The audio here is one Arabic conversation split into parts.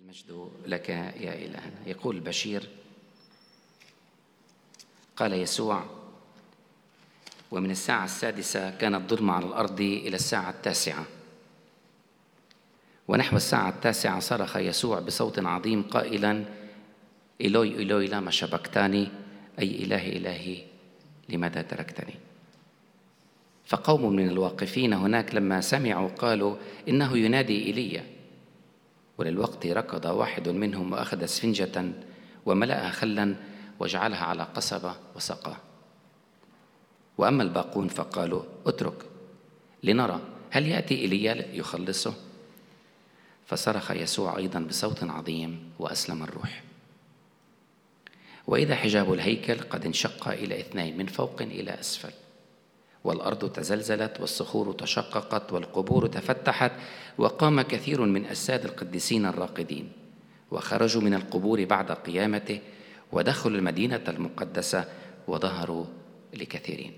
المجد لك يا إلهنا. يقول البشير: قال يسوع: ومن الساعة 6 كانت ظلمة على الأرض إلى الساعة 9، ونحو الساعة 9 صرخ يسوع بصوت عظيم قائلا: إلوي إلوي لما شبكتاني، أي إلهي إلهي لماذا تركتني؟ فقوم من الواقفين هناك لما سمعوا قالوا: إنه ينادي إيليا. وللوقت ركض واحد منهم وأخذ اسفنجة وملأها خلا وجعلها على قصبة وسقاه. وأما الباقون فقالوا: اترك لنرى هل يأتي إيليا يخلصه. فصرخ يسوع أيضا بصوت عظيم وأسلم الروح. وإذا حجاب الهيكل قد انشق إلى 2 من فوق إلى أسفل، والأرض تزلزلت والصخور تشققت والقبور تفتحت، وقام كثير من أجساد القديسين الراقدين وخرجوا من القبور بعد قيامته ودخلوا المدينة المقدسة وظهروا لكثيرين.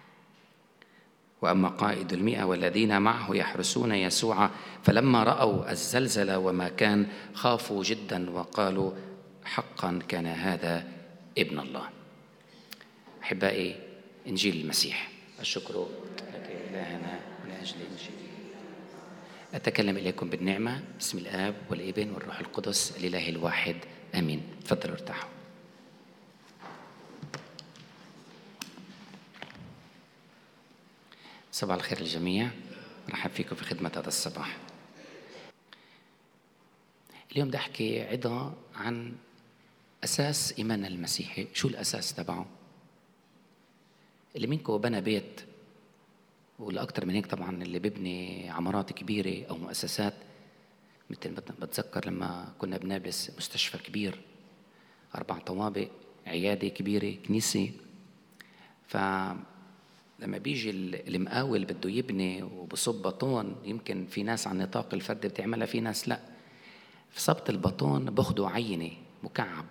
وأما قائد 100 والذين معه يحرسون يسوع فلما رأوا الزلزلة وما كان خافوا جدا وقالوا: حقا كان هذا ابن الله. أحبائي، إنجيل المسيح. الشكر لك يا إلهنا لأجل إنجيل. أتكلم إليكم بالنعمة باسم الآب والابن والروح القدس الإله الواحد، آمين. تفضلوا ارتاحوا. صباح الخير للجميع، رحب فيكم في خدمة هذا الصباح. اليوم بدي أحكي عظة عن أساس إيماننا المسيحي. شو الأساس تبعه؟ اللي منكم بنى بيت، والأكثر من هيك طبعا اللي بيبني عمارات كبيرة أو مؤسسات، مثل بتذكر لما كنا بنابلس مستشفى كبير 4 طوابق، عيادة كبيرة، كنيسة. فلما بيجي المقاول بده يبني وبصب بطون، يمكن في ناس على النطاق الفردي بتعملها، في ناس لا. في صبة البطون باخدوا عينة مكعب،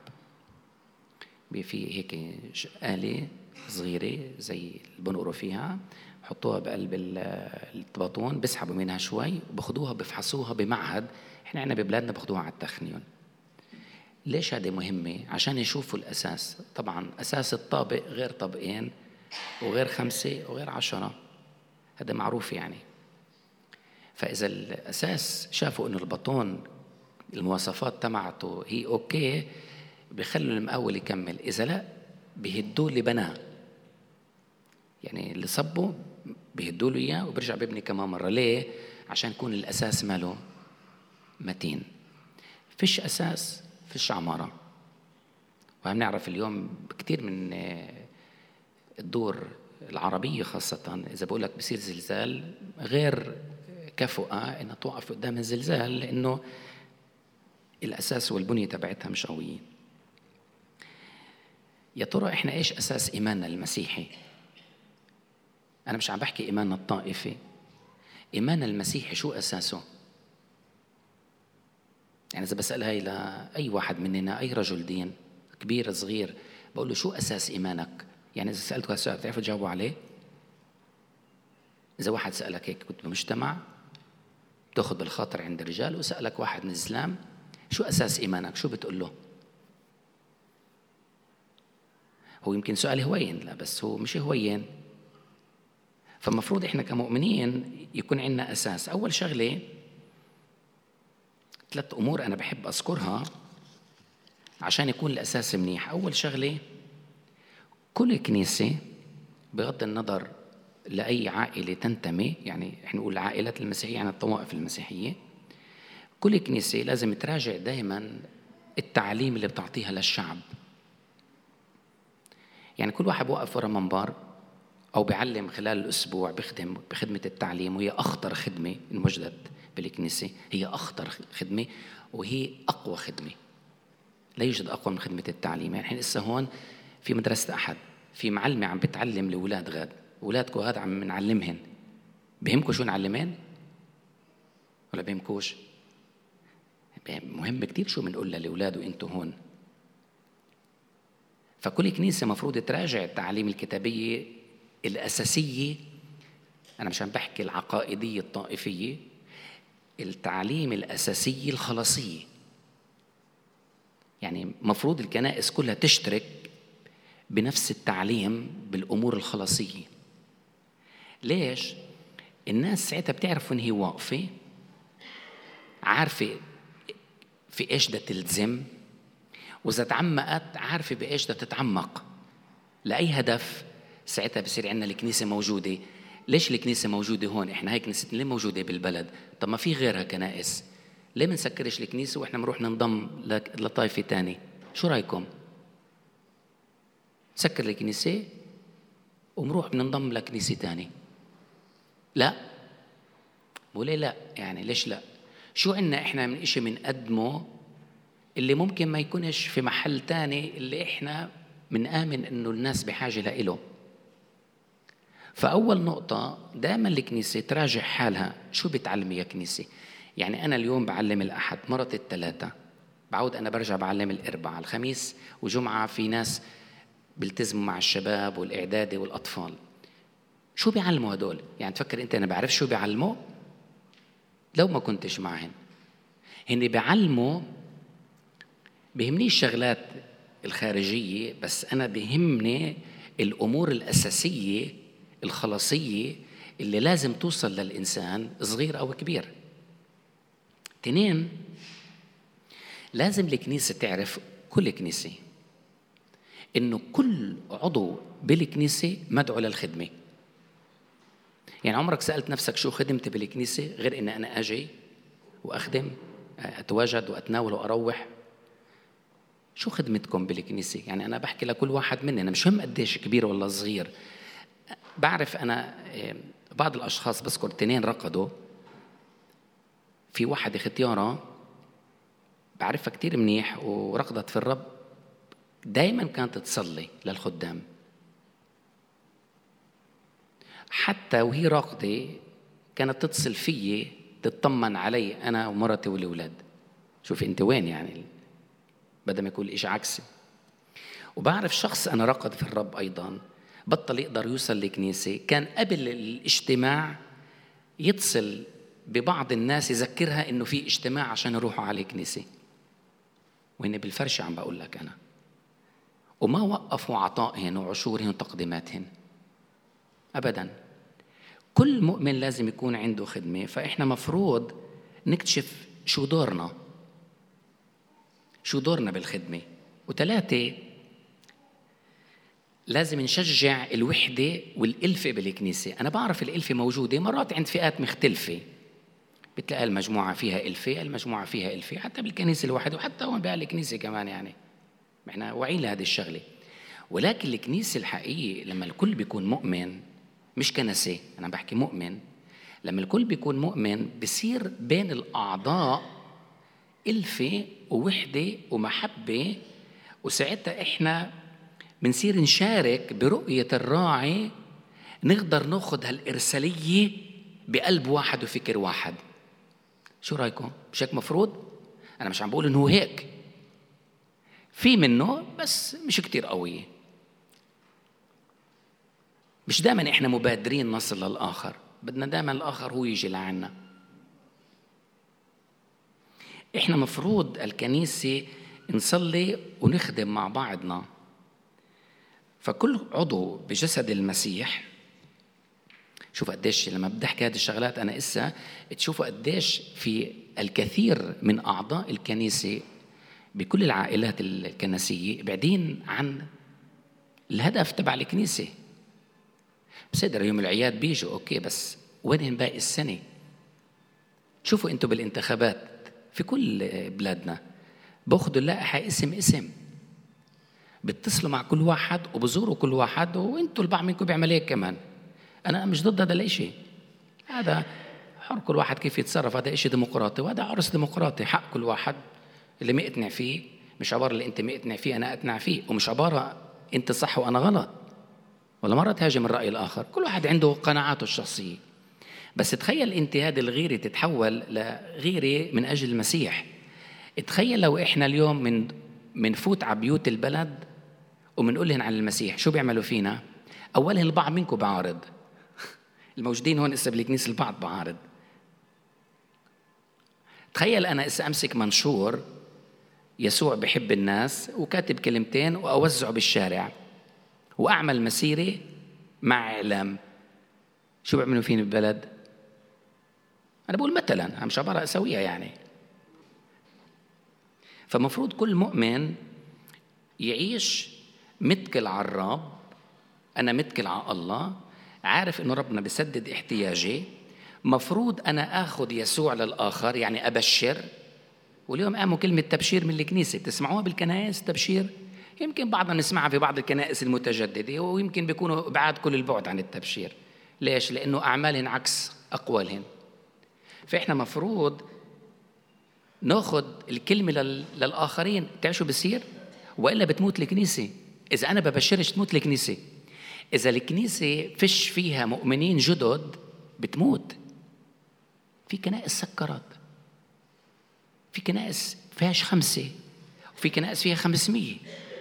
في هيك آلة صغيرة زي اللي بنقروا فيها، حطوها بقلب البطون، بسحبوا منها شوي وباخدوها بفحصوها بمعهد. احنا عنا ببلادنا باخدوها على التخنيون. ليش هذه مهمة؟ عشان يشوفوا الأساس. طبعا أساس الطابق غير طابقين وغير 5 وغير 10، هذا معروف يعني. فإذا الأساس شافوا إنه البطون المواصفات تبعته هي أوكي، بيخلوا المقاول يكمل. إذا لا، بيهدوا اللي بناه، يعني اللي صبوا بيهدوا له إياه وبرجع بيبني كمان مرة. ليه؟ عشان يكون الأساس ماله متين. فيش أساس فيش عمارة. وهم نعرف اليوم كتير من الدور العربية خاصة، إذا بقول لك بصير زلزال غير كفؤة إنها توقف قدام الزلزال، لأنه الأساس والبنية تبعتها مش قويين. يا ترى إحنا إيش أساس إيماننا المسيحي؟ أنا مش عم بحكي إيماننا الطائفي، إيماننا المسيحي شو أساسه؟ يعني إذا بسأل هاي لأي واحد مننا، أي رجل دين كبير صغير، بقول له: شو أساس إيمانك؟ يعني إذا سألتك هالسؤال بتعرفوا تجاوبوا عليه؟ إذا واحد سألك هيك كنت بمجتمع بتأخذ بالخاطر عند الرجال، وسألك واحد من الإسلام: شو أساس إيمانك؟ شو بتقول له؟ هو يمكن سؤال هوين، لا بس هو مش هوين. فالمفروض إحنا كمؤمنين يكون عندنا أساس. أول شغلة 3 أمور أنا بحب أذكرها عشان يكون الأساس منيح. أول شغلة، كل كنيسة بغض النظر لأي عائلة تنتمي، يعني إحنا نقول العائلات المسيحية يعني الطوائف المسيحية، كل كنيسة لازم تراجع دائما التعليم اللي بتعطيها للشعب. يعني كل واحد بوقف ورا منبر أو بيعلم خلال الأسبوع، بخدم بخدمة التعليم، وهي أخطر خدمة الموجودة بالكنيسة، هي أخطر خدمة وهي أقوى خدمة. لا يوجد أقوى من خدمة التعليم. يعني لسه هون في مدرسة أحد، في معلمة عم بتعلم لأولاد غاد، أولادكم غاد عم نعلمهن، بهمكم شو نعلمهن ولا بهمكوش؟ مهم كتير شو بنقول لأولاد وإنتوا هون. فكل كنيسة مفروض تراجع التعليم الكتابية الأساسية. أنا مش عم بحكي العقائدية الطائفية، التعليم الأساسية الخلاصية. يعني مفروض الكنائس كلها تشترك بنفس التعليم بالأمور الخلاصية. ليش؟ الناس ساعتها بتعرف وين هي واقفة، عارفة في إيش بدها تلزم، وإذا تعمقت عارفة بإيش بدها تتعمق لأي هدف. ساعتها بصير عندنا الكنيسة موجودة. ليش الكنيسة موجودة هون؟ إحنا هاي كنيستنا ليه موجودة بالبلد؟ طب ما في غيرها كنائس، ليه منسكرش الكنيسة وإحنا منروح ننضم لطائفة تاني؟ شو رأيكم؟ سكر الكنيسة ومروح بننضم لكنيسة تاني. لا، وليه لا؟ يعني ليش لا؟ شو عنا إحنا من إشي منقدمه اللي ممكن ما يكونش في محل تاني اللي إحنا منآمن إنه الناس بحاجة لإله؟ فأول نقطة دائما الكنيسة تراجع حالها، شو بتعلمي يا كنيسة؟ يعني أنا اليوم بعلم الأحد، مرة الثلاثة بعود أنا برجع بعلم الأربعاء، الخميس وجمعة في ناس بيلتزموا مع الشباب والإعدادي والأطفال. شو بيعلموا هدول؟ يعني تفكر أنت أنا بعرف شو بيعلموا؟ لو ما كنتش معهن. هن بيعلموا، بيهمني الشغلات الخارجية، بس أنا بيهمني الأمور الأساسية الخلاصية اللي لازم توصل للإنسان صغير أو كبير. تنين، لازم الكنيسة تعرف، كل كنيسة، إنه كل عضو بالكنيسة مدعو للخدمة. يعني عمرك سألت نفسك شو خدمتي بالكنيسة غير إن أنا أجي وأخدم، أتواجد وأتناول وأروح؟ شو خدمتكم بالكنيسة؟ يعني أنا بحكي لكل واحد مننا، مش مهم قديش كبير ولا صغير. بعرف أنا بعض الأشخاص، بذكر 2 رقدوا، في واحد ختيارة بعرفها كتير منيح ورقدت في الرب، دايما كانت تصلي للخدام، حتى وهي راقدة كانت تتصل فيي تطمن علي أنا ومرتي والأولاد. شوف أنت وين، يعني بدل ما يكون إيش عكسي. وبعرف شخص أنا رقد في الرب أيضا، بطل يقدر يوصل لكنيسة، كان قبل الاجتماع يتصل ببعض الناس يذكرها إنه في اجتماع عشان يروحوا على الكنيسة، وهن بالفرشة عم بقول لك أنا، وما وقفوا عطائهن وعشورهن وتقديماتهن أبدا. كل مؤمن لازم يكون عنده خدمة، فإحنا مفروض نكتشف شو دورنا بالخدمة. 3، لازم نشجع الوحدة والألفة بالكنيسة. أنا بعرف الألفة موجودة مرات عند فئات مختلفة، بتلاقي المجموعة فيها ألفة، المجموعة فيها ألفة، حتى بالكنيسة الواحدة وحتى هون بهالكنيسة كمان، يعني إحنا واعيين لهذه الشغلة. ولكن الكنيسة الحقيقية لما الكل بيكون مؤمن، مش كنسة، أنا بحكي مؤمن، لما الكل بيكون مؤمن بصير بين الأعضاء ألفة ووحدة ومحبة، وساعتها إحنا بنصير نشارك برؤية الراعي، نقدر ناخد هالإرسالية بقلب واحد وفكر واحد. شو رأيكم؟ مش هيك مفروض؟ أنا مش عم بقول إنه هيك، في منه بس مش كتير قوية. مش دائما إحنا مبادرين نصل للآخر، بدنا دائما الآخر هو يجي لعنا. إحنا مفروض الكنيسة نصلي ونخدم مع بعضنا. فكل عضو بجسد المسيح، شوف قديش لما بدي أحكي هذه الشغلات أنا إسا تشوفوا قديش في الكثير من أعضاء الكنيسة بكل العائلات الكنسية بعدين عن الهدف تبع الكنيسة. بصدر يوم العياد بيجوا أوكي، بس وين باقي السنة؟ شوفوا أنتوا بالانتخابات في كل بلادنا بأخذوا اللائحة اسم، بتصلوا مع كل واحد وبزوروا كل واحد، وانتوا البعض منكم بيعمل هيك كمان. أنا مش ضد هذا الشيء، هذا حر كل واحد كيف يتصرف، هذا إشي ديمقراطي وهذا عرس ديمقراطي، حق كل واحد اللي ما يقتنع فيه. مش عبارة اللي أنت ما يقتنع فيه أنا أقتنع فيه، ومش عبارة أنت صح وأنا غلط، ولا مرة تهاجم الرأي الآخر. كل واحد عنده قناعاته الشخصية. بس تخيل أنت هذه الغيرة تتحول لغيرة من أجل المسيح. تخيل لو إحنا اليوم منفوت على بيوت البلد ومنقول لهم عن المسيح، شو بيعملوا فينا؟ أولا البعض منكم بعارض الموجودين هون إسا بالكنيسة، البعض بعارض. تخيل أنا إسا أمسك منشور يسوع بحب الناس وكاتب كلمتين وأوزعه بالشارع وأعمل مسيرة مع إعلام، شو بيعملوا فيني بالبلد؟ أنا بقول مثلا مش عبارة أسويها يعني. فمفروض كل مؤمن يعيش متكل على الرب، أنا متكل على الله، عارف إنه ربنا بيسدد احتياجي. مفروض أنا أخذ يسوع للآخر، يعني أبشر. واليوم قاموا كلمة تبشير من الكنيسة، بتسمعوها بالكنائس تبشير؟ يمكن بعضنا نسمعها في بعض الكنائس المتجددة، ويمكن بيكونوا بعاد كل البعد عن التبشير. ليش؟ لأنه أعمالهن عكس أقوالهن. فإحنا مفروض ناخذ الكلمة للآخرين. تعيشوا بصير؟ وإلا بتموت الكنيسة. إذا أنا ببشرش تموت الكنيسة. إذا الكنيسة فيش فيها مؤمنين جدد بتموت. في كنائس سكرت، في كنائس فيهاش 5، وفي كنائس فيها 500.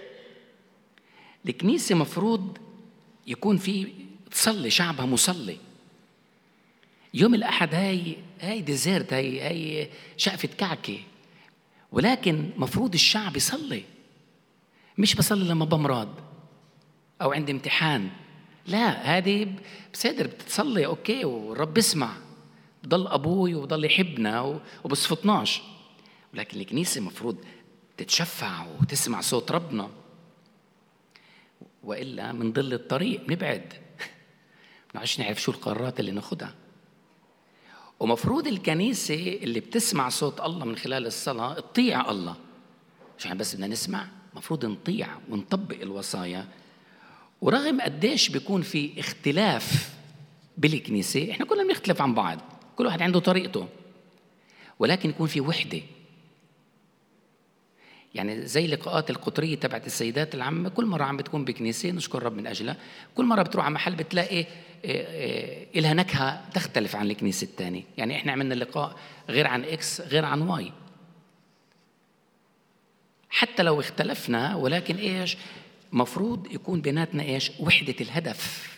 الكنيسة مفروض يكون في تصلي، شعبها مصلي. يوم الأحد هاي ديزيرت، هاي شقفة كعكة، ولكن مفروض الشعب يصلي. مش بصلي لما بمرض أو عندي امتحان، لا، هذه بصدر بتتصلي أوكي والرب بسمع، بضل أبوي وبضل يحبنا وبصفتناش. ولكن الكنيسة مفروض تتشفع وتسمع صوت ربنا، وإلا من ضل الطريق نبعد نعيش نعرف شو القرارات اللي ناخدها. ومفروض الكنيسة اللي بتسمع صوت الله من خلال الصلاة تطيع الله. مش يعني بس بدنا نسمع، مفروض نطيع ونطبق الوصايا. ورغم قديش بيكون في اختلاف بالكنيسة، احنا كلنا بنختلف عن بعض، كل واحد عنده طريقته، ولكن يكون في وحدة. يعني زي لقاءات القطرية تبعت السيدات العامة، كل مرة عم بتكون بكنيسة نشكر رب من أجلها، كل مرة بتروح على محل بتلاقي إلها نكهة تختلف عن الكنيسة الثانية. يعني إحنا عملنا اللقاء غير عن إكس غير عن واي، حتى لو اختلفنا، ولكن إيش مفروض يكون بيناتنا إيش؟ وحدة الهدف.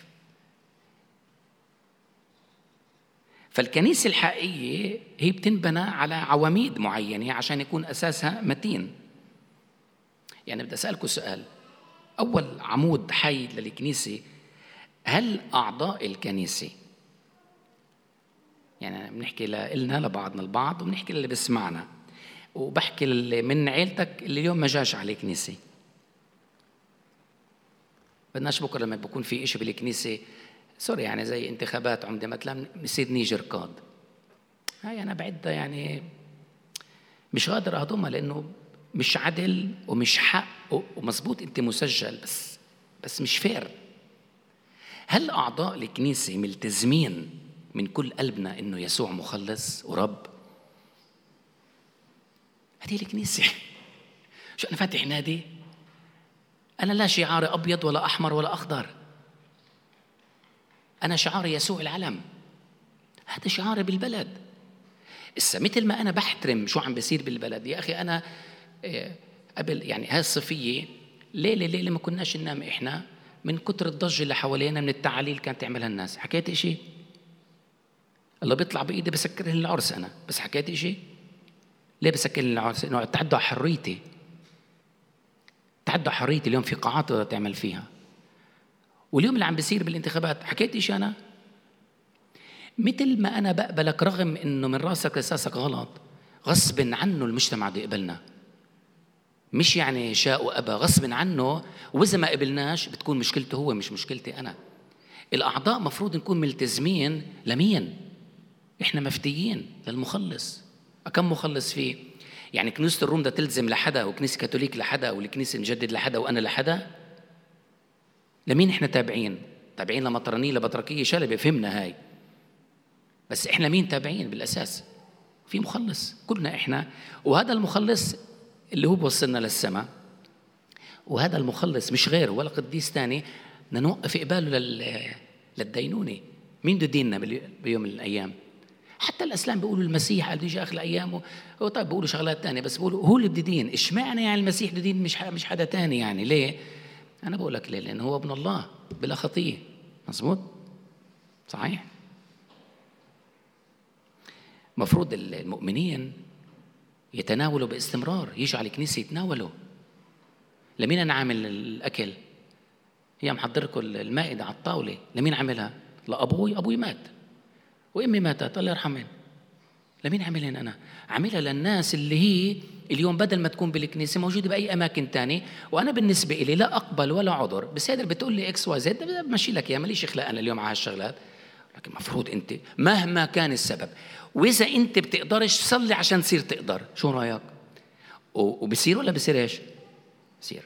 فالكنيسة الحقيقية هي بتنبنى على عواميد معينة عشان يكون أساسها متين. يعني بدي أسألكم سؤال، أول عمود حي للكنيسة، هل أعضاء الكنيسة، يعني بنحكي لنا لبعضنا البعض وبنحكي للي بسمعنا، وبحكي من عيلتك اللي اليوم ما جاش على الكنيسة، بدناش بكرة لما بكون في إشي بالكنيسة سوري يعني زي انتخابات عمدة مثلا بصير نيجر قاد، هاي أنا بعدها يعني مش قادر أهضمها، لأنه مش عدل ومش حق ومزبوط أنت مسجل بس مش فير. هل أعضاء الكنيسة ملتزمين من كل قلبنا إنه يسوع مخلص ورب؟ هذه الكنيسة. شو أنا فاتح نادي؟ أنا لا شعاري أبيض ولا أحمر ولا أخضر، أنا شعاري يسوع العلم، هذا شعاري بالبلد. مثل ما أنا بحترم شو عم بيصير بالبلد. يا أخي أنا قبل يعني هاي الصيفية ليلة ما كناش ننام إحنا من كتر الضجة اللي حوالينا من التعاليل كانت تعملها الناس. حكيت إشي؟ الله بيطلع بإيدي بسكر العرس أنا، بس حكيت إشي؟ ليه بسكر العرس؟ إنه تعدوا حريتي، تعدوا حريتي. اليوم في قاعات تعمل فيها، واليوم اللي عم بيصير بالانتخابات حكيت إيش أنا؟ مثل ما أنا بقبلك رغم إنه من راسك لساسك غلط، غصب عنه المجتمع بده يقبلنا، مش يعني شاء وأبى، غصب عنه. وإذا ما قبلناش بتكون مشكلته هو مش مشكلتي أنا. الأعضاء مفروض نكون ملتزمين لمين؟ إحنا مفتيين للمخلص. كم مخلص فيه؟ يعني كنيسة الروم ده تلزم لحدا، وكنيسة كاثوليك لحدا، والكنيسة المجدد لحدا، وأنا لحدا؟ لمين إحنا تابعين؟ تابعين لمطرانية لبطركية شلبة، فهمنا هاي، بس إحنا مين تابعين بالأساس؟ في مخلص كلنا إحنا، وهذا المخلص اللي هو بوصلنا للسماء، وهذا المخلص مش غيره ولا قديس تاني نوقف قباله للدينونة. مين بده يديننا بيوم من الأيام؟ حتى الإسلام بيقولوا المسيح قال يجي آخر أيامه، هو طيب بيقولوا شغلات تانية، بس بيقولوا هو اللي بده يدين. إشمعنى يعني المسيح بده يدين مش حدا تاني؟ يعني ليه؟ أنا بقول لك ليه، لأنه هو ابن الله بلا خطية. مظبوط؟ صحيح؟ مفروض المؤمنين يتناولوا باستمرار، يجوا على الكنيسة يتناولوا. لمين أنا عامل الأكل؟ هي محضر لكم المائدة على الطاولة، لمين عاملها؟ لأبوي، أبوي مات وأمي ماتت الله يرحمهن. لمين عاملهن أنا؟ عاملها للناس اللي هي اليوم بدل ما تكون بالكنيسة موجودة بأي أماكن تاني، وأنا بالنسبة إلي لا أقبل ولا عذر. بس هذا بتقول لي إكس واي زد، بمشي لك يا ماليش خلق أنا اليوم على هالشغلات. لكن مفروض أنت مهما كان السبب، وإذا أنت بتقدرش تصلي عشان تصير تقدر، شو رأيك؟ وبصير ولا بصير إيش؟ بصير.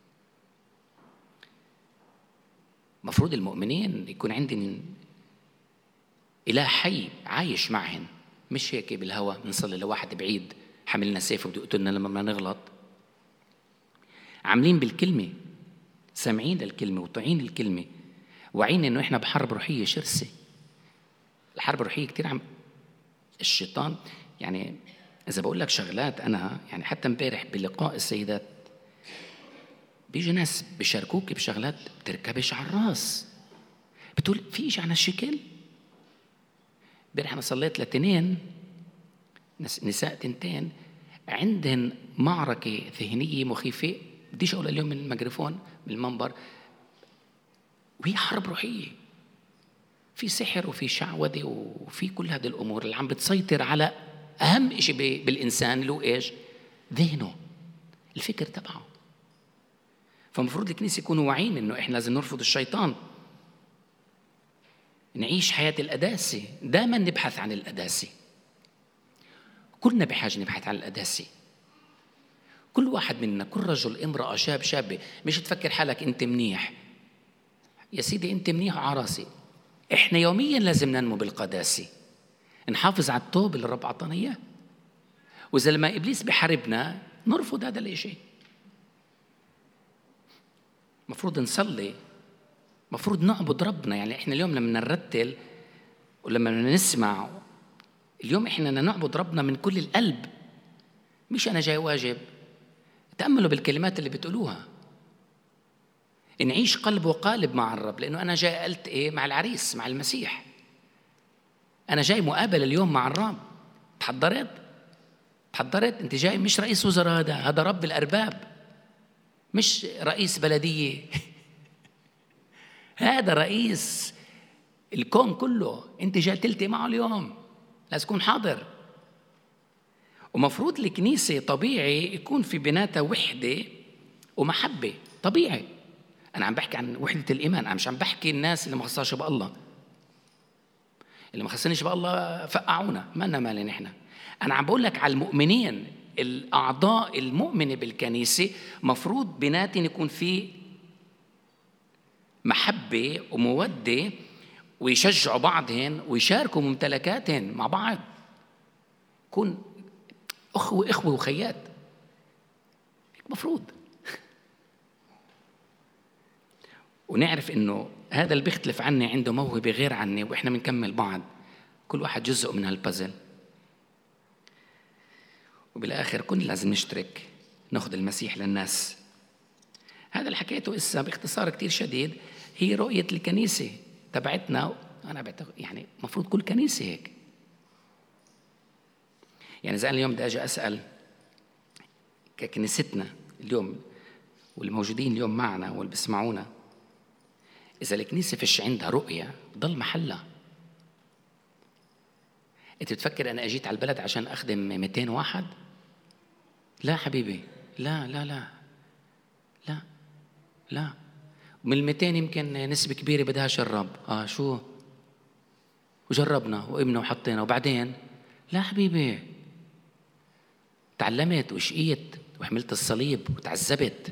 مفروض المؤمنين يكون عندهم إله حي عايش معهن، مش هيك بالهوى بنصلي لواحد بعيد حملنا سيف وبده يقتلنا لما ما نغلط. عاملين بالكلمة، سامعين الكلمة وطاعين الكلمة، واعيين إنه إحنا بحرب روحية شرسة. الحرب الروحية كتير الشيطان يعني إذا بقول لك شغلات أنا يعني حتى امبارح بلقاء السيدات بيجي ناس بيشاركوك بشغلات بتركبش على الراس، بتقول في إيش عنا الشكل. امبارح أنا صليت لتنين نساء تنتين عندهن معركة ذهنية مخيفة، بديش أقول اليوم من الميكروفون من المنبر، وهي حرب روحية، في سحر وفي شعوذة وفي كل هذه الأمور اللي عم بتسيطر على أهم إشي بالإنسان اللي هو إيش؟ ذهنه، الفكر تبعه. فمفروض الكنيسة يكونوا واعيين إنه إحنا لازم نرفض الشيطان، نعيش حياة القداسة، دائما نبحث عن القداسة. كلنا بحاجة نبحث عن القداسة، كل واحد منا، كل رجل امرأة شاب شابة. مش تفكر حالك أنت منيح يا سيدي، أنت منيح وعراسي. إحنا يوميا لازم ننمو بالقداسة، نحافظ على التوب اللي الرب عطانا إياه. وإذا لما إبليس بحاربنا نرفض هذا الإشي. مفروض نصلي، مفروض نعبد ربنا. يعني إحنا اليوم لما نرتل ولما نسمع اليوم إحنا نعبد ربنا من كل القلب، مش أنا جاي واجب. تأملوا بالكلمات اللي بتقولوها، نعيش قلب وقالب مع الرب، لأنه أنا جاي قلت إيه مع العريس مع المسيح. أنا جاي مقابل اليوم مع الرب. تحضرت أنت جاي مش رئيس وزراء، هذا رب الأرباب، مش رئيس بلدية هذا رئيس الكون كله. أنت جاي تلتقي معه اليوم، لازم تكون حاضر. ومفروض الكنيسة طبيعي يكون في بيناتها وحدة ومحبة، طبيعي. أنا عم بحكي عن وحدة الإيمان، أنا مش عم بحكي الناس اللي ما خصهاش بالله، اللي ما خصنيش بالله فقعونا، ما لنا مال نحن. أنا عم بقول لك على المؤمنين، الأعضاء المؤمنة بالكنيسة مفروض بيناتهم يكون في محبة ومودة، ويشجعوا بعضهم ويشاركوا ممتلكاتهم مع بعض، يكون أخوة وخيات مفروض. ونعرف إنه هذا اللي بيختلف عني عنده موهبة غير عني، وإحنا بنكمل بعض، كل واحد جزء من هالبازل. وبالآخر كنا لازم نشترك ناخد المسيح للناس. هذا اللي حكيته إسا باختصار كتير شديد هي رؤية الكنيسة تبعتنا. أنا بعتقد يعني مفروض كل كنيسة هيك. يعني إذا أنا اليوم بدي أجي أسأل ككنيستنا اليوم والموجودين اليوم معنا واللي بيسمعونا، إذا الكنيسة فيش عندها رؤية ضل محلها. أنت بتفكر أنا أجيت على البلد عشان أخدم 200 واحد؟ لا حبيبي، لا لا لا لا لا. من 200 يمكن نسبة كبيرة بدهاش الرب. شو وجربنا وقمنا وحطينا وبعدين لا حبيبي، تعلمت وشقيت وحملت الصليب وتعذبت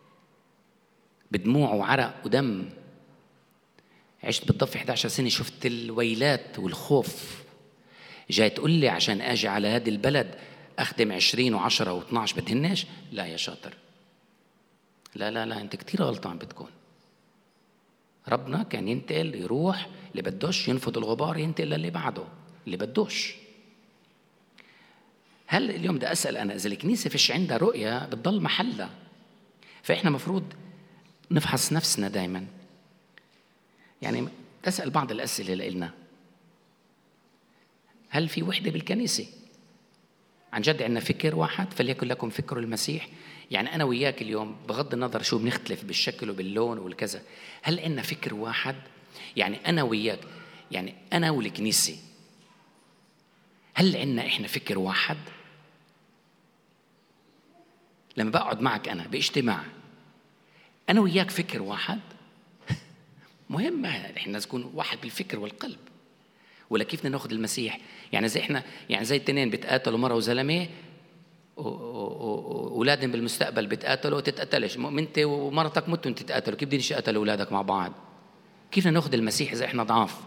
بدموع وعرق ودم. عشت بالضفة 11 سنة، شفت الويلات والخوف. جاي تقول لي عشان أجي على هذه البلد أخدم 20 و10 و12 بدهنش؟ لا يا شاطر، لا لا لا، أنت كتير غلطان بتكون. ربنا كان ينتقل يروح اللي بدوش ينفض الغبار، ينتقل للي بعده اللي بدوش. هل اليوم بدي أسأل أنا إذا الكنيسة فيش عندها رؤية بتضل محلها. فإحنا مفروض نفحص نفسنا دايما. يعني تسأل بعض الأسئلة لنا: هل في وحدة بالكنيسة؟ عن جد عندنا فكر واحد، فليكن لكم فكر المسيح. يعني أنا وياك اليوم بغض النظر شو بنختلف بالشكل وباللون والكذا، هل عندنا فكر واحد؟ يعني أنا وياك، يعني أنا والكنيسة، هل عندنا إحنا فكر واحد؟ لما بقعد معك أنا باجتماع، أنا وياك فكر واحد؟ مهم إحنا نكون واحد بالفكر والقلب. ولا كيف بدنا ناخذ المسيح؟ يعني زي إحنا، يعني زي التنين بيتقاتلوا، مرة وزلمة، أولادهم بالمستقبل بيتقاتلوا وتتقتلش، أنت ومرتك متوا تتقاتلوا، كيف بدين يقاتلوا أولادك مع بعض؟ كيف بدنا ناخذ المسيح إذا إحنا ضعاف؟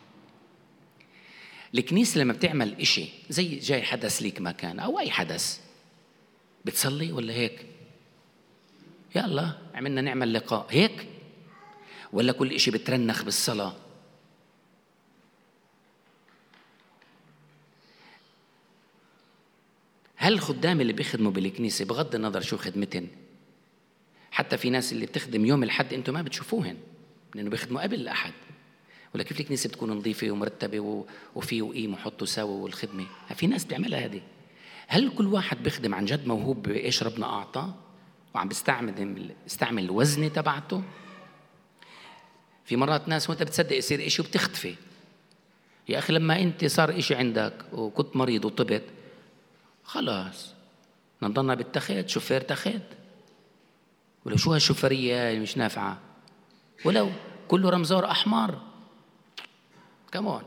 الكنيسة لما بتعمل إشي زي جاي حدث ليك مكان أو أي حدث، بتصلي ولا هيك يلا عملنا نعمل لقاء هيك، ولا كل إشي بترنخ بالصلاة؟ هل الخدام اللي بيخدموا بالكنيسة بغض النظر شو خدمتهم، حتى في ناس اللي بتخدم يوم الحد انتم ما بتشوفوهن لأنه بيخدموا قبل الأحد، ولا كيف الكنيسة بتكون نظيفة ومرتبة وفي وقيم وحطوا سوا والخدمة؟ في ناس بتعملها هذه. هل كل واحد بيخدم عن جد موهوب بإيش ربنا أعطاه وعم بيستعمل الوزنة تبعته؟ في مرات ناس وانت بتصدق يصير إشي وبتختفي. يا أخي لما أنت صار إشي عندك وكنت مريض وطبت، خلاص نضلنا بالتخت، شوفير تخت، ولو شو هالشوفرية مش نافعة، ولو كله رمزور أحمر كمان.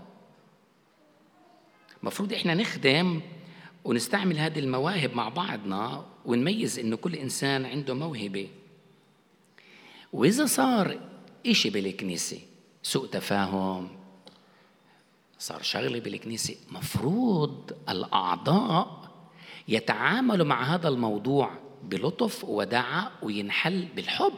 مفروض إحنا نخدم ونستعمل هذه المواهب مع بعضنا ونميز إنه كل إنسان عنده موهبة. وإذا صار إشي بالكنيسة، سوء تفاهم، صار شغلة بالكنيسة، مفروض الأعضاء يتعاملوا مع هذا الموضوع بلطف ووداعة وينحل بالحب.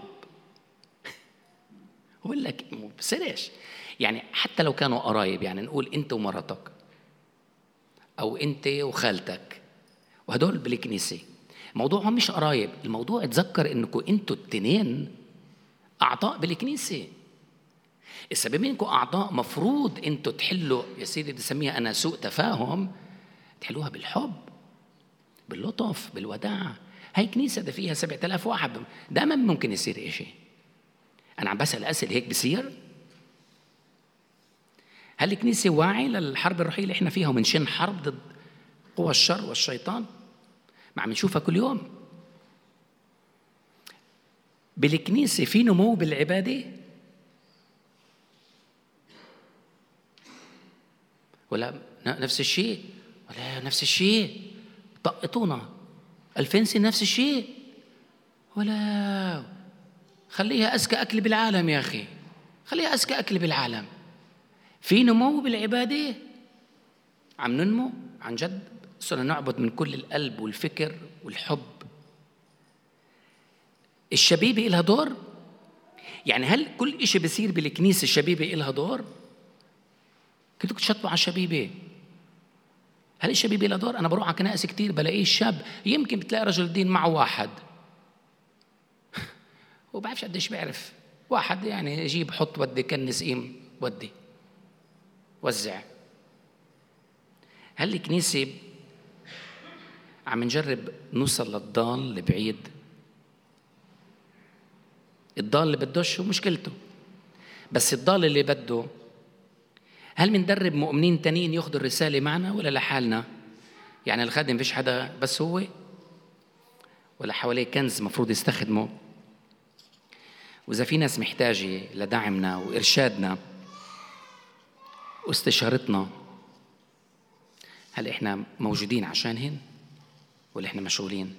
أقول لك بصيرش يعني حتى لو كانوا قرايب، يعني نقول أنت ومرتك أو أنت وخالتك، وهدول بالكنيسة موضوعهم مش قرايب، الموضوع تذكر إنكم أنتوا التنين أعضاء بالكنيسة. إذا بما إنكم أعضاء مفروض أنتوا تحلوا، يا سيدي بدي أسميها أنا سوء تفاهم، تحلوها بالحب باللطف بالوداع. هاي كنيسة ده فيها 7000 واحد، دائما ممكن يصير إشي. أنا عم بسأل أسئلة هيك بصير؟ هل الكنيسة واعي للحرب الروحية اللي إحنا فيها ومنشن حرب ضد قوى الشر والشيطان؟ ما عم نشوفها كل يوم. بالكنيسة في نمو بالعبادة ولا نفس الشيء؟ ولا نفس الشيء طقطونا 2000 سنة نفس الشيء؟ ولا خليها أذكى أكل بالعالم يا أخي، خليها أذكى أكل بالعالم. في نمو بالعبادة، عم ننمو عن جد، صرنا نعبد من كل القلب والفكر والحب. الشبيبة إلها دور؟ يعني هل كل إشي بيصير بالكنيسة الشبيبة إلها دور؟ كنتوا تشطبوا على الشبيبة، هل الشبيبة إلها دور؟ أنا بروح على كنائس كتير بلاقيه الشاب يمكن بتلاقي رجل دين معه واحد وبعرفش قديش بيعرف واحد، يعني يجيب حط ودي كنس قيم ودي وزع. هل الكنيسة عم نجرب نوصل للضال البعيد؟ الضال اللي بدوش مشكلته، بس الضال اللي بده، هل مندرب مؤمنين تانيين ياخدوا الرسالة معنا ولا لحالنا؟ يعني الخادم فيش حدا بس هو، ولا حواليه كنز مفروض يستخدمه؟ وإذا في ناس محتاجة لدعمنا وإرشادنا واستشارتنا، هل إحنا موجودين عشانهن ولا إحنا مشغولين؟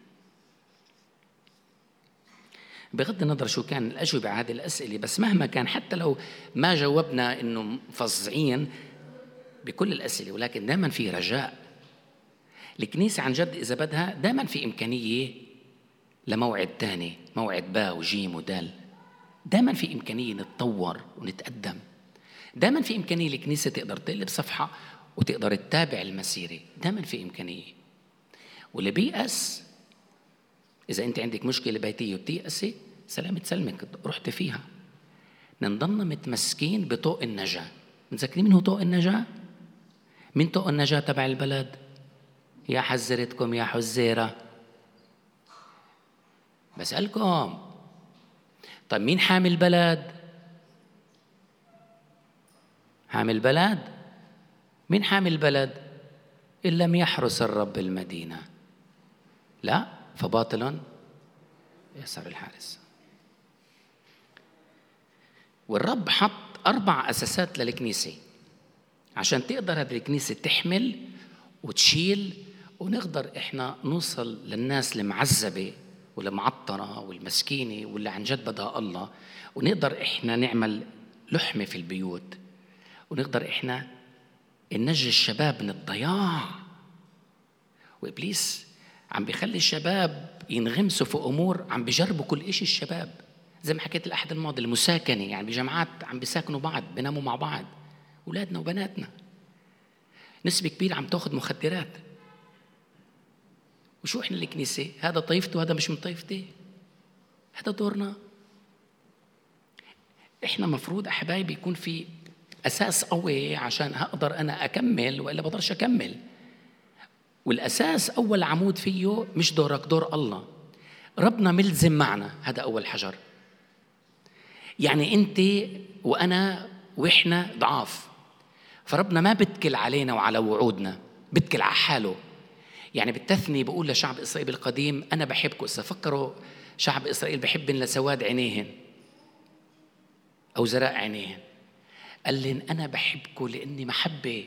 بغض النظر شو كان الأجوبة على هذه الأسئلة، بس مهما كان، حتى لو ما جاوبنا إنه مفظعين بكل الأسئلة، ولكن دائما في رجاء. الكنيسة عن جد إذا بدها دائما في إمكانية لموعد تاني، موعد باء وجيم ودال، دائما في إمكانية نتطور ونتقدم، دائما في إمكانية الكنيسة تقدر تقلب صفحة وتقدر تتابع المسيرة، دائما في إمكانية. واللي بيأس، إذا أنت عندك مشكلة بيتية وبتيأسي، سلامة سلمك رحت فيها. نضلنا متمسكين بطوق النجاة. متذكرين من هو طوق النجاة؟ من طوق النجاة تبع البلد؟ يا حزرتكم يا حزيرة. بسألكم، طيب مين حامي البلد؟ حامي البلد؟ مين حامي البلد؟ إن لم يحرس الرب المدينة لا فباطل يسر الحارس. والرب حط 4 أساسات للكنيسة عشان تقدر هذه الكنيسة تحمل وتشيل، ونقدر إحنا نوصل للناس المعذبة والمعطرة والمسكينة واللي عن جد بدها الله، ونقدر إحنا نعمل لحمة في البيوت، ونقدر إحنا ننجي الشباب من الضياع. وإبليس عم بيخلي الشباب ينغمسوا في أمور، عم بيجربوا كل إشي الشباب، زي ما حكيت الأحد الماضي المساكنة، يعني بجامعات عم بيساكنوا بعض، بيناموا مع بعض أولادنا وبناتنا. نسبة كبيرة عم تأخذ مخدرات. وشو إحنا الكنيسة؟ هذا طائفته وهذا مش من طائفتي، هذا دورنا. إحنا مفروض أحبايبي يكون في أساس قوي عشان أقدر أنا أكمل، وإلا بقدرش أكمل. والأساس أول عمود فيه مش دورك، دور الله. ربنا ملزم معنا، هذا أول حجر. يعني أنت وأنا وإحنا ضعاف، فربنا ما بتكل علينا وعلى وعودنا، بتكل على حاله. يعني بالتثني بقول لشعب إسرائيل القديم أنا بحبكم. فكروا شعب إسرائيل بحبن لسواد عينيهن أو زراء عينيهن، قال لن أنا بحبكم لأني محبة.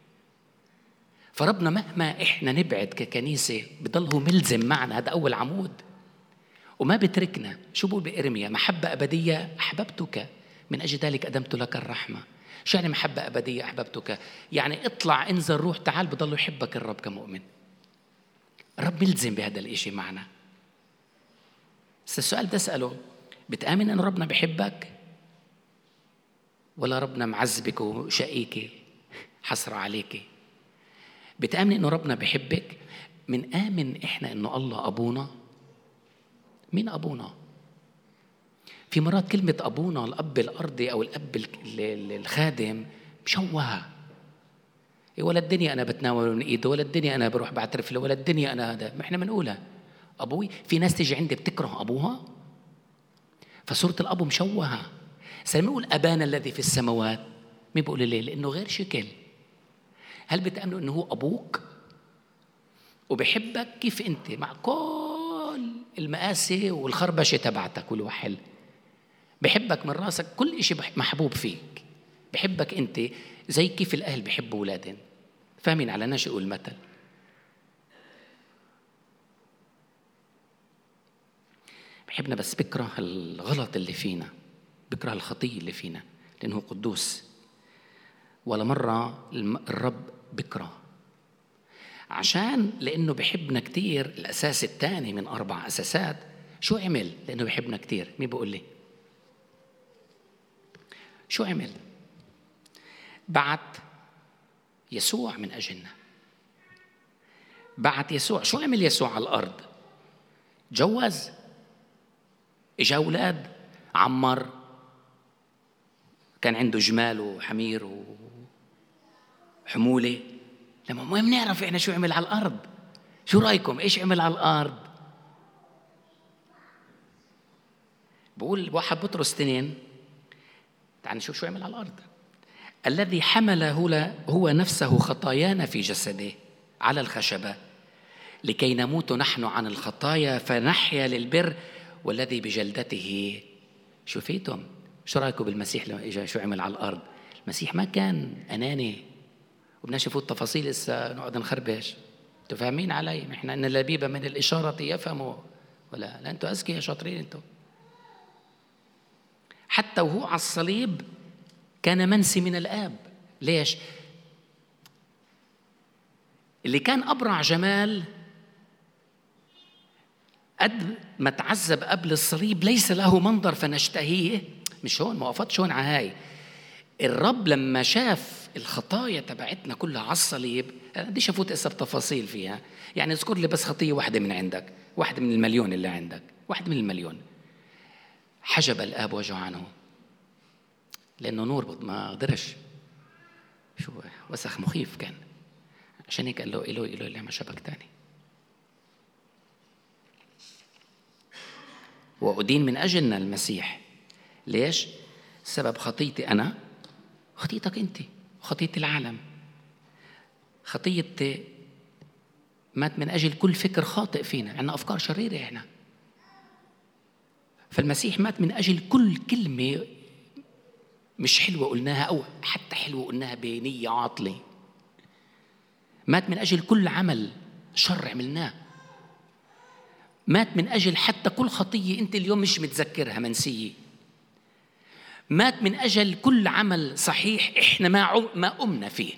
فربنا مهما إحنا نبعد ككنيسة بضله ملزم معنا، هذا أول عمود وما بتركنا. شو بقول بإرميا؟ محبة أبدية أحببتك من أجل ذلك أدمت لك الرحمة. شو يعني محبة أبدية أحببتك؟ يعني اطلع انزل روح تعال، بضله يحبك الرب كمؤمن. الرب ملزم بهذا الإشي معنا. بس السؤال ده أسأله، بتآمن أن ربنا بحبك ولا ربنا معذبك وشقيك حسرة عليك؟ بتآمن أنه ربنا بحبك؟ من آمن إحنا أنه الله أبونا. مين أبونا؟ في مرات كلمة أبونا، الأب الأرضي أو الأب الخادم، مشوهة. ولا الدنيا أنا بتناول من إيده، ولا الدنيا أنا بروح بعترف له، ولا الدنيا أنا هذا. ما إحنا بنقولها أبوي. في ناس تيجي عندي بتكره أبوها، فصورة الأب مشوهة. سلمي يقول أبانا الذي في السماوات، مين بيقول ليه؟ لأنه غير شكل. هل بتأمنوا أنه هو أبوك وبحبك كيف أنت مع كل المآسي والخربشة تبعتك والوحل؟ بحبك من راسك، كل إشي محبوب فيك. بحبك أنت زي كيف الأهل بحبوا أولادهم. فاهمين على ناشئ المثل؟ بحبنا بس بكره الغلط اللي فينا، بكره الخطية اللي فينا، لأنه قدوس. ولا مرة الرب بكره لأنه بحبنا كتير. الأساس الثاني من 4 أساسات شو عمل؟ لأنه بحبنا كتير. مين بقول لي شو عمل؟ بعت يسوع من أجلنا. بعت يسوع. شو عمل يسوع على الأرض؟ جوز، إجا أولاد، عمر، كان عنده جمال وحمير وحمولة. لما ما بنعرف إحنا شو عمل على الأرض. شو رأيكم إيش عمل على الأرض؟ بقول 1 بطرس 2، تعال نشوف شو عمل على الأرض. الذي حمله هو نفسه خطايانا في جسده على الخشبة لكي نموت نحن عن الخطايا فنحيا للبر، والذي بجلدته شفيتم. شو رأيكم بالمسيح لما إجا شو عمل على الأرض؟ المسيح ما كان أناني، وبدنا نشوفوا التفاصيل لسه نقعد نخربش. انتوا فاهمين علي؟ احنا ان اللبيب من الإشارة يفهموا، ولا لا انتوا أذكياء شاطرين انتوا. حتى وهو على الصليب كان منسي من الآب. ليش؟ اللي كان أبرع جمال قد ما تعذب قبل الصليب ليس له منظر فنشتهيه. مش هون، ما وقفتش هون على هاي. الرب لما شاف الخطايا تبعتنا كلها على الصليب، بديش أفوت إسا بتفاصيل فيها، يعني اذكر لي بس خطية واحدة من عندك، واحدة من المليون اللي عندك، واحدة من المليون. حجب الآب وجهه عنه لأنه نور ما قدرش. شو وسخ مخيف كان. عشان هيك قال له إله اللي ما شبك تاني. وأدين من أجلنا المسيح. ليش؟ سبب خطيتي أنا، خطيتك أنت، خطية العالم. خطية مات من أجل كل فكر خاطئ فينا، عندنا أفكار شريرة إحنا. فالمسيح مات من أجل كل كلمة مش حلوة قلناها، أو حتى حلوة قلناها بنية عاطلة. مات من أجل كل عمل شر عملناه. مات من أجل حتى كل خطية أنت اليوم مش متذكرها، منسية. مات من أجل كل عمل صحيح إحنا ما قمنا فيه،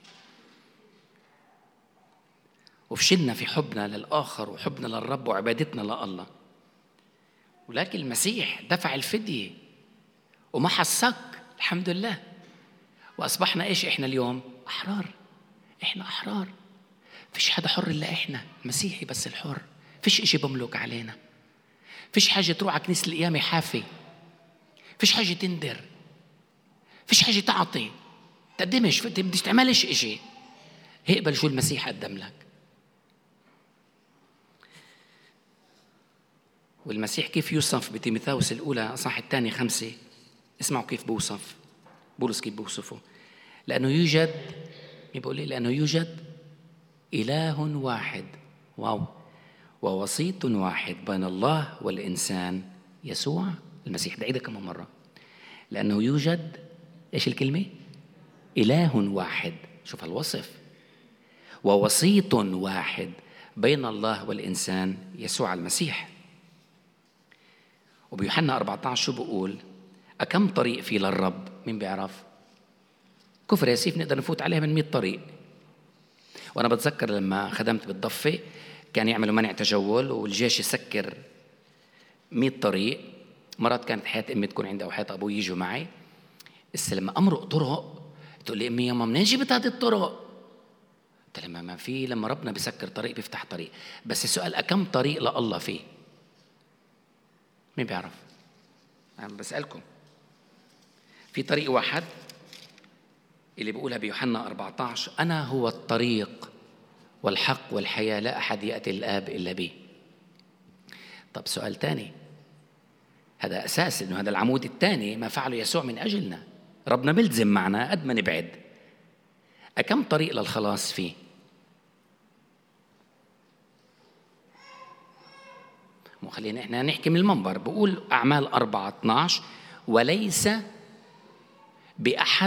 وفشلنا في حبنا للآخر وحبنا للرب وعبادتنا لله. ولكن المسيح دفع الفدية ومحى الصك، الحمد لله. وأصبحنا إيش إحنا اليوم؟ أحرار. إحنا أحرار. فيش حدا حر إلا إحنا، مسيحي بس الحر. فيش إشي بملك علينا. فيش حاجة تروح على كنيسة القيامة حافي. فيش حاجة تندر. فيش حاجة تعطي تقدمش، بديش تعملش إشي. هيقبل شو المسيح قدم لك. والمسيح كيف يوصف بتيموثاوس الأولى أصحاح 2:5. اسمعوا كيف بوصف بولس، كيف بوصفه. لأنه يوجد، يقول لي لأنه يوجد إله واحد، واو، ووسيط واحد بين الله والإنسان، يسوع المسيح. ده عيدها كمان مرة. لأنه يوجد إيش الكلمة؟ إله واحد. شوف الوصف. ووسيط واحد بين الله والإنسان، يسوع المسيح. وبيوحنا 14 شو بقول؟ أكم طريق في للرب؟ مين بيعرف؟ كفر ياسيف نقدر نفوت عليها من 100 طريق. وأنا بتذكر لما خدمت بالضفة كان يعملوا منع تجول والجيش يسكر 100 طريق. مرات كانت حياة أمي تكون عندي أو حياة أبوي يجوا معي. بس لما أمرق طرق تقول لي أمي ياما منين جبت هذه الطرق؟ قلت لما ما في، لما ربنا بيسكر طريق بيفتح طريق. بس السؤال أكم طريق لله فيه؟ مين بيعرف؟ أنا بسألكم. في طريق واحد اللي بيقولها بيوحنا 14: أنا هو الطريق والحق والحياة، لا أحد يأتي الآب إلا بي. طب سؤال تاني، هذا أساس إنه هذا العمود الثاني ما فعله يسوع من أجلنا. ربنا ملزم معنا قد ما نبعد. أكم طريق للخلاص فيه؟ مو خلينا إحنا نحكي من المنبر. بقول أعمال 4:12: وليس بأحد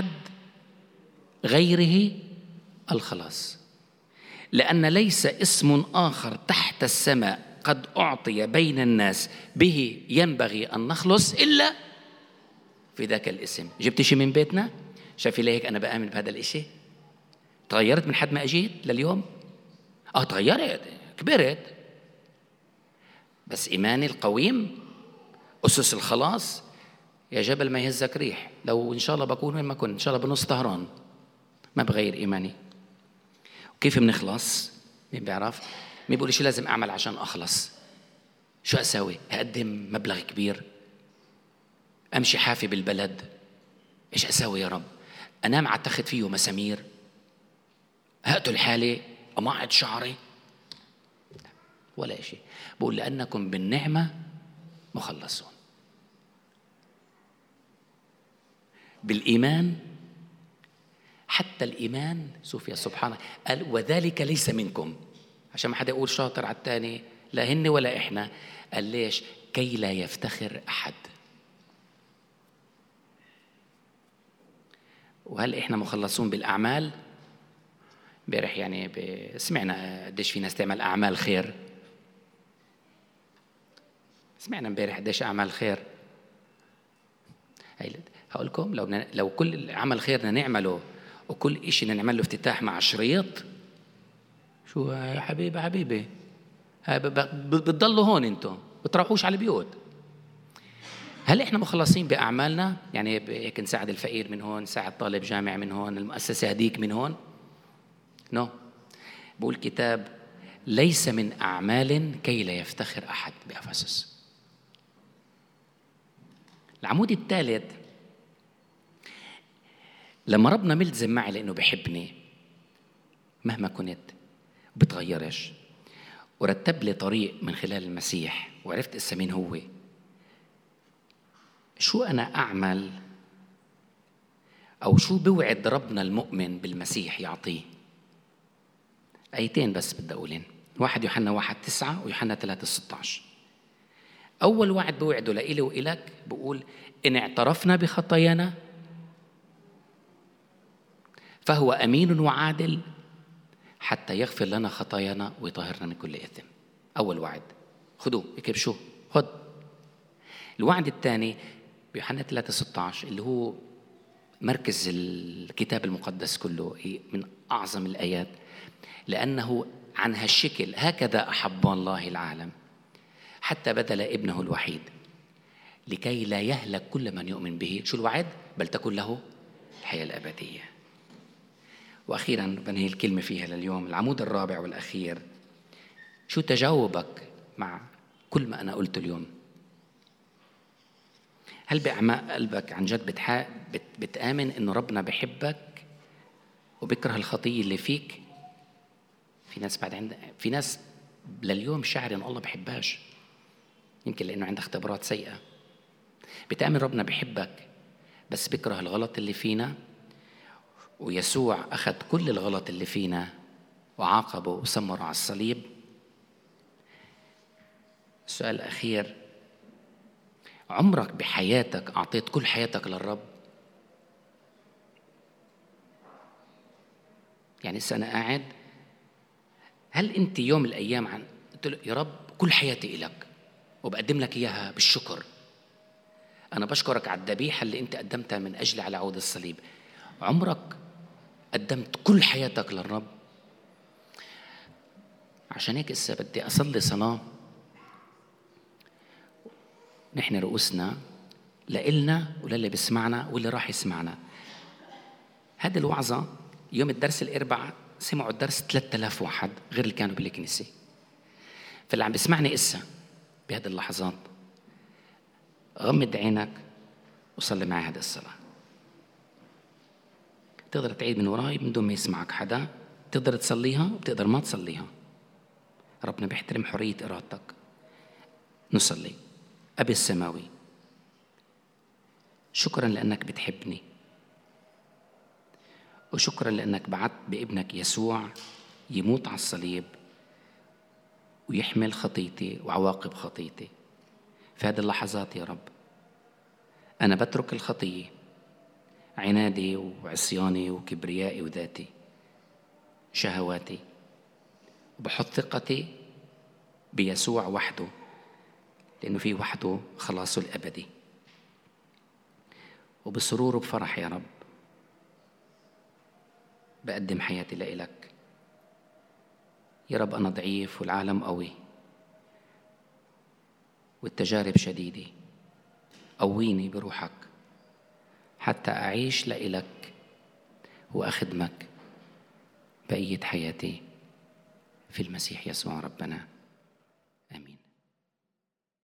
غيره الخلاص، لأن ليس اسم آخر تحت السماء قد أعطي بين الناس به ينبغي أن نخلص إلا في ذاك الاسم. جبت شيء من بيتنا؟ شايفي ليك أنا بآمن بهذا الإشي. تغيرت من حد ما أجيت لليوم؟ تغيرت، كبرت. بس إيماني القويم، أسس الخلاص، يا جبل ما يهزك ريح. لو إن شاء الله بكون وين ما كنت، إن شاء الله بنص طهران، ما بغير إيماني. وكيف بنخلص؟ مين بيعرف؟ مين بيقول شو لازم أعمل عشان أخلص؟ شو أسوي؟ أقدم مبلغ كبير؟ أمشي حافي بالبلد؟ إيش أسوي يا رب؟ أنام على تخت فيه مسامير؟ أقتل حالي؟ أمعد شعري؟ ولا شيء. بقول لأنكم بالنعمة مخلصون، بالإيمان. حتى الإيمان شوف يا سبحانه قال وذلك ليس منكم، عشان ما حدا يقول شاطر على الثاني، لا هن ولا إحنا. قال ليش؟ كي لا يفتخر أحد. وهل إحنا مخلصون بالأعمال؟ امبارح يعني سمعنا قديش في ناس تعمل أعمال خير. سمعنا امبارح قديش أعمال خير. هقول لكم لو كل عمل خير بدنا نعمله وكل إشي نعمل له افتتاح مع شريط، شو يا حبيبي بتضلوا هون، انتم بتروحوش على البيوت. هل احنا مخلصين بأعمالنا؟ يعني هيك نساعد الفقير من هون، نساعد طالب جامع من هون، المؤسسة هديك من هون؟ نو. بقول كتاب ليس من أعمال كي لا يفتخر أحد بأفسس. العمود الثالث: لما ربنا ملزم معي لأنه بحبني، مهما كنت، وبتغيرش، ورتب لي طريق من خلال المسيح، وعرفت إسا مين هو. شو أنا أعمل أو شو بوعد ربنا المؤمن بالمسيح يعطيه؟ آيتين بس بدي أقولين، 1 يوحنا 1:9 ويوحنا 3:16. أول وعد بوعده لإلي وإلك بقول إن اعترفنا بخطايانا فهو أمين وعادل حتى يغفر لنا خطايانا ويطهرنا من كل إثم. أول وعد خدوه، اكبشوه، خد. الوعد الثاني بيوحنا 3:16 اللي هو مركز الكتاب المقدس كله، من أعظم الآيات، لأنه عن هالشكل هكذا أحب الله العالم حتى بذل ابنه الوحيد لكي لا يهلك كل من يؤمن به. شو الوعد؟ بل تكون له الحياة الأبدية. وأخيراً بنهي الكلمة فيها لليوم، العمود الرابع والأخير، شو تجاوبك مع كل ما أنا قلته اليوم؟ هل بأعماق قلبك عن جد بتآمن إنه ربنا بحبك وبكره الخطية اللي فيك؟ في ناس لليوم شاعر إن الله بحبهاش، يمكن لأنه عنده اختبارات سيئة. بتآمن ربنا بحبك بس بكره الغلط اللي فينا، ويسوع أخذ كل الغلط اللي فينا وعاقبه وسمره على الصليب. السؤال الأخير، عمرك بحياتك أعطيت كل حياتك للرب؟ يعني أنا قاعد، هل أنت يوم من الأيام قلت له يا رب كل حياتي إلك وبقدم لك إياها بالشكر، أنا بشكرك على الذبيحة اللي أنت قدمتها من أجلي على عود الصليب؟ عمرك قدمت كل حياتك للرب؟ عشان هيك إسا بدي أصلي صلاة نحن رؤوسنا لإلنا وللي بسمعنا واللي راح يسمعنا. هذه الوعظة يوم الدرس الأربعاء سمعوا الدرس 3000 واحد غير اللي كانوا بالكنيسة. فاللي عم بسمعني إسا بهذه اللحظات غمض عينك وصلي معي هذه الصلاة. تقدر تعيد من وراي من دون ما يسمعك حدا، تقدر تصليها وبتقدر ما تصليها، ربنا بيحترم حرية إرادتك. نصلي. أبي السماوي، شكرا لأنك بتحبني، وشكرا لأنك بعت بابنك يسوع يموت على الصليب ويحمل خطيتي وعواقب خطيتي. في هذه اللحظات يا رب أنا بترك الخطية، عنادي وعصياني وكبريائي وذاتي شهواتي، وبحط ثقتي بيسوع وحده، لأنه فيه وحده خلاصه الأبدي. وبسرور وبفرح يا رب بقدم حياتي لإلك. يا رب أنا ضعيف والعالم قوي والتجارب شديدة، قويني بروحك حتى أعيش لإلك وأخدمك بقية حياتي في المسيح يسوع ربنا.